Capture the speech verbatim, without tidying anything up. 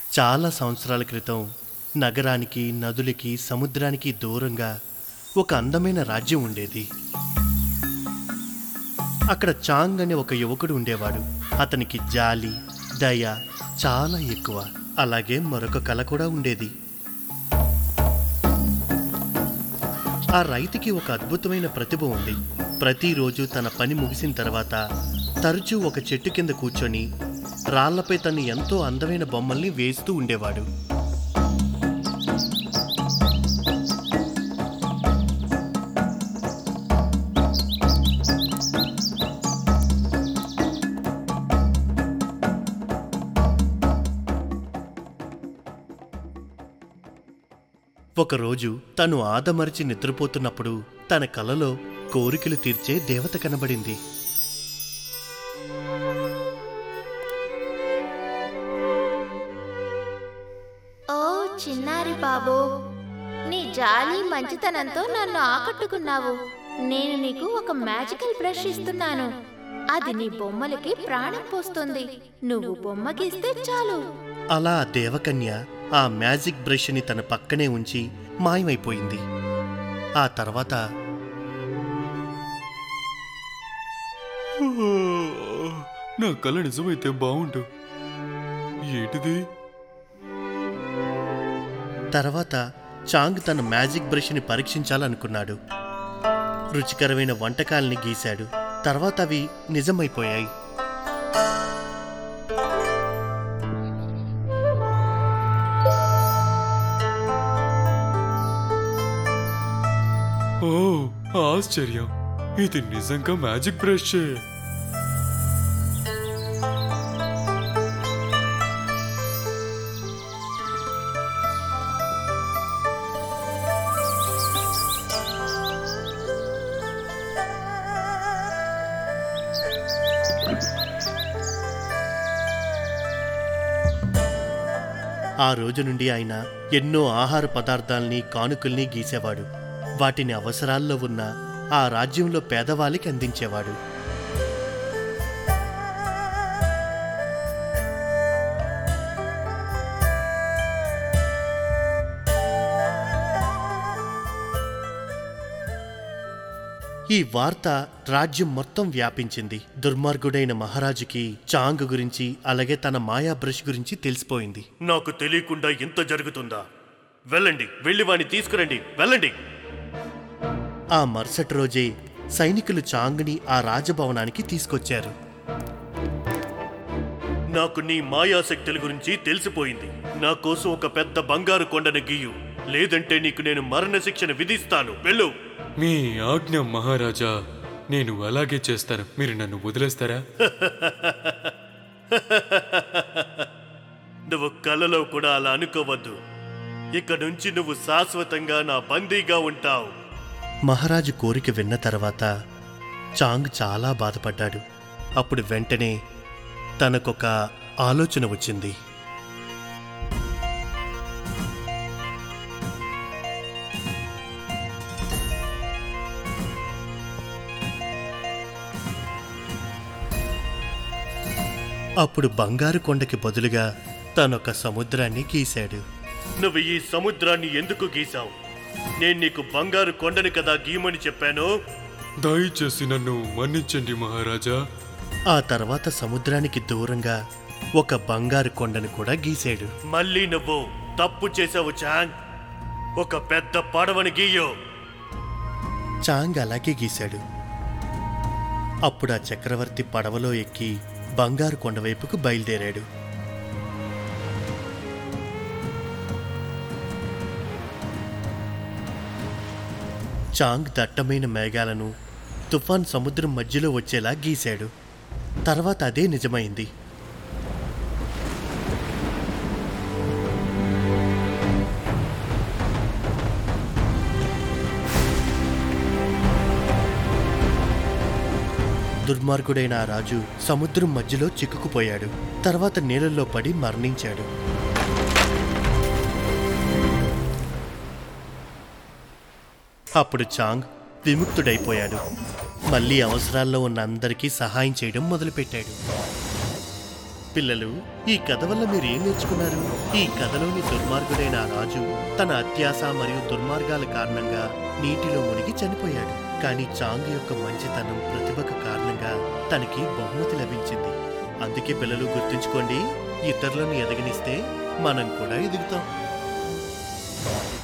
చాలా సంవత్సరాల క్రితం నగరానికి, నదులకి, సముద్రానికి దూరంగా ఒక అందమైన రాజ్యం ఉండేది. అక్కడ చాంగ్ అనే ఒక యువకుడు ఉండేవాడు. అతనికి జాలి, దయ చాలా ఎక్కువ. అలాగే మరొక కళ కూడా ఉండేది. ఆ రైతుకి ఒక అద్భుతమైన ప్రతిభ ఉంది. ప్రతిరోజు తన పని ముగిసిన తర్వాత తరచూ ఒక చెట్టు కింద కూర్చొని రాళ్లపై తను ఎంతో అందమైన బొమ్మల్ని వేస్తూ ఉండేవాడు. ఒకరోజు తను ఆదమరిచి నిద్రపోతున్నప్పుడు తన కలలో కోరికలు తీర్చే దేవత కనబడింది. ఓ చిన్నారి బాబు, నీ జాలి మంచితనంతో నన్ను ఆకట్టుకున్నావు. నేను నీకు ఒక మ్యాజికల్ బ్రష్ ఇస్తున్నాను. అది నీ బొమ్మలకి ప్రాణం పోస్తుంది. నువ్వు బొమ్మ గీస్తే చాలు. అలా దేవకన్య ఆ మ్యాజిక్ బ్రష్ని తన పక్కనే ఉంచి మాయమైపోయింది. ఆ తర్వాత నా కళ నిజమైతే బాగుండు. ఏంటిది? తర్వాత చాంగ్ తన మ్యాజిక్ బ్రష్ని పరీక్షించాలనుకున్నాడు. రుచికరమైన వంటకాల్ని గీశాడు. తర్వాత అవి నిజమైపోయాయి. ఓ ఆశ్చర్యం! ఇది నిజంగా మ్యాజిక్ బ్రష్. ఆ రోజు నుండి ఆయన ఎన్నో ఆహార పదార్థాల్ని, కానుకల్ని గీసేవాడు. వాటిని అవసరాల్లో ఉన్న ఆ రాజ్యంలో పేదవాళ్ళకి అందించేవాడు. ఈ వార్త రాజ్యం మొత్తం వ్యాపించింది. దుర్మార్గుడైన మహారాజుకి చాంగ్ గురించి, అలాగే తన మాయా బ్రష్ గురించి తెలిసిపోయింది. నాకు తెలియకుండా ఇంత జరుగుతుందా? వెళ్ళండి, వెళ్ళి వాణ్ణి తీసుకురండి, వెళ్ళండి. ఆ మరుసటి రోజే సైనికులు చాంగ్ని ఆ రాజభవనానికి తీసుకొచ్చారు. నాకు నీ మాయాశక్తుల గురించి తెలిసిపోయింది. నా కోసం ఒక పెద్ద బంగారు కొండను గీయు, లేదంటే నీకు నేను మరణశిక్షను విధిస్తాను. వెళ్ళు. మీ ఆజ్ఞ మహారాజా. నేను అలాగే చేస్తాను. మీరు నన్ను వదిలేస్తారా? నువ్వు కలలో కూడా అలా అనుకోవద్దు. ఇక నుంచి నువ్వు శాశ్వతంగా నా బందీగా ఉంటావు. మహారాజు కోరిక విన్న తర్వాత చాంగ్ చాలా బాధపడ్డాడు. అప్పుడు వెంటనే తనకొక ఆలోచన వచ్చింది. అప్పుడు బంగారు కొండకి బదులుగా తనొక సముద్రాన్ని గీశాడు. నువ్వు ఈ సముద్రాన్ని ఎందుకు గీశావు? నేను నీకు బంగారు కొండని కదా గీయమని చెప్పాను. దయచేసి నన్ను మన్నించండి మహారాజా. ఆ తర్వాత సముద్రానికి దూరంగా ఒక బంగారు కొండను కూడా గీశాడు. మళ్ళీ నువ్వు తప్పు చేసావు చాంగ్. ఒక పెద్ద పడవని గీయో. చాంగ్ అలాగే గీశాడు. అప్పుడు ఆ చక్రవర్తి పడవలో ఎక్కి బంగారు కొండ వైపుకు బయలుదేరాడు. చాంగ్ దట్టమైన మేఘాలను, తుఫాన్ సముద్రం మధ్యలో వచ్చేలా గీశాడు. తర్వాత అదే నిజమైంది. దుర్మార్గుడైన ఆ రాజు సముద్రం మధ్యలో చిక్కుకుపోయాడు. తర్వాత నీళ్ళల్లో పడి మరణించాడు. అప్పుడు చాంగ్ విముక్తుడైపోయాడు. మళ్ళీ అవసరాల్లో ఉన్న అందరికీ సహాయం చేయడం మొదలుపెట్టాడు. పిల్లలు, ఈ కథ వల్ల మీరు ఏం నేర్చుకున్నారు? ఈ కథలోని దుర్మార్గుడైన ఆ రాజు తన అత్యాశ మరియు దుర్మార్గాల కారణంగా నీటిలో మునిగి చనిపోయాడు. కానీ చాంగ్ యొక్క మంచితనం, ప్రతిభకు కారణంగా తనకి బహుమతి లభించింది. అందుకే పిల్లలు గుర్తుంచుకోండి, ఇతరులను ఎదగనిస్తే మనం కూడా ఎదుగుతాం.